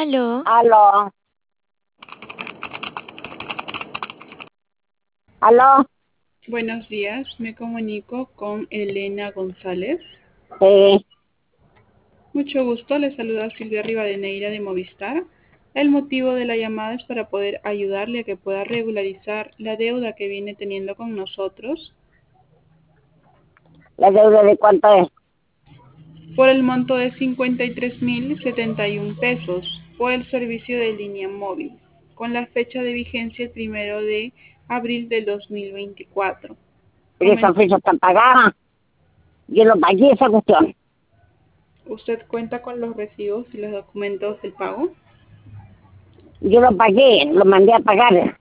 Aló, Aló, aló, Buenos días, me comunico con Elena González. sí, Mucho gusto, le saluda Silvia Rivadeneira de Movistar. El motivo de la llamada es para poder ayudarle a que pueda regularizar la deuda que viene teniendo con nosotros la deuda de cuánto es. por el monto de 53.071 pesos por el servicio de línea móvil, con la fecha de vigencia el 1 de abril del 2024. Pero esa fecha está pagada. Yo lo pagué esa cuestión. ¿Usted cuenta con los recibos y los documentos del pago? Yo lo pagué, lo mandé a pagar.